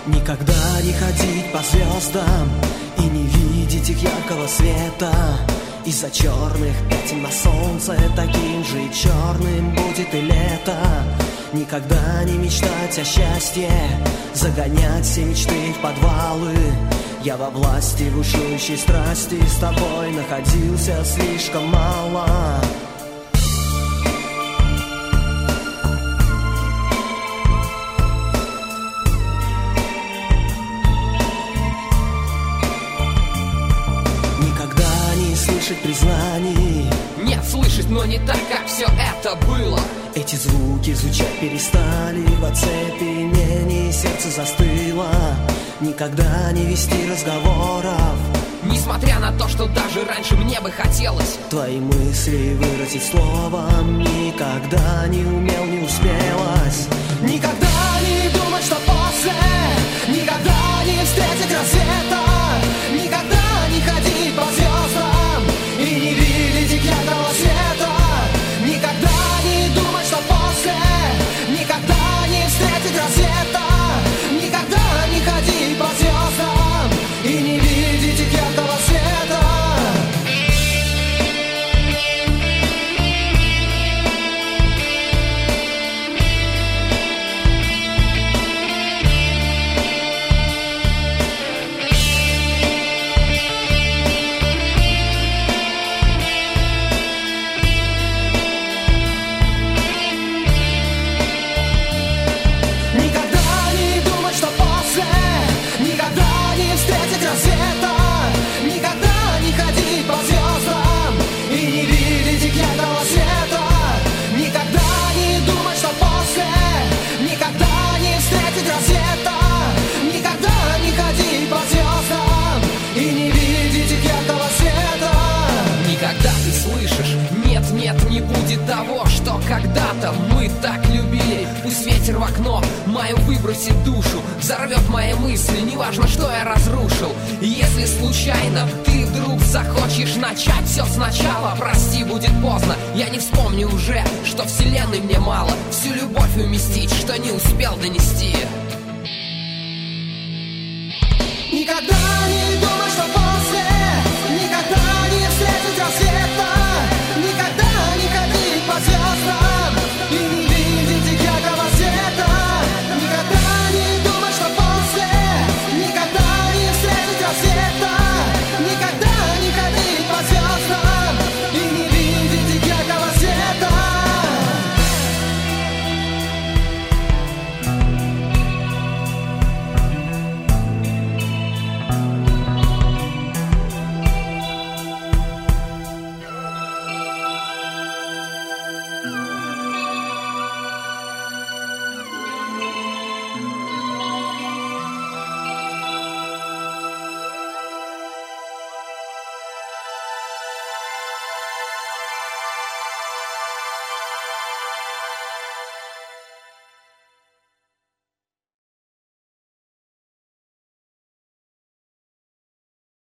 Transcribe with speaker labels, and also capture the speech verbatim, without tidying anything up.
Speaker 1: Никогда не ходить по звездам и не видеть их яркого света. Из-за черных пятен на солнце таким же черным будет и лето. Никогда не мечтать о счастье, загонять все мечты в подвалы. Я во власти бушующей страсти с тобой находился слишком мало. Слышать признаний.
Speaker 2: Нет, слышать, но не так, как все это было.
Speaker 1: Эти звуки звучать перестали, в оцепенении сердце застыло. Никогда не вести разговоров,
Speaker 2: несмотря на то, что даже раньше мне бы хотелось
Speaker 1: твои мысли выразить словом. Никогда не умел, не успелось. Никогда не думать, что после, никогда не встретить рассвета. Никогда не ходить по звездам и не видеть их яркого света. Никогда не думать, что после, никогда не встретить рассвета. Никогда не ходить по звездам и не видеть их яркого света.
Speaker 2: Не будет того, что когда-то мы так любили. Пусть ветер в окно мою выбросит душу, взорвет мои мысли, неважно, что я разрушил. И если случайно ты вдруг захочешь начать все сначала, прости, будет поздно, я не вспомню уже, что вселенной мне мало всю любовь уместить, что не успел донести.
Speaker 1: Никогда не думай,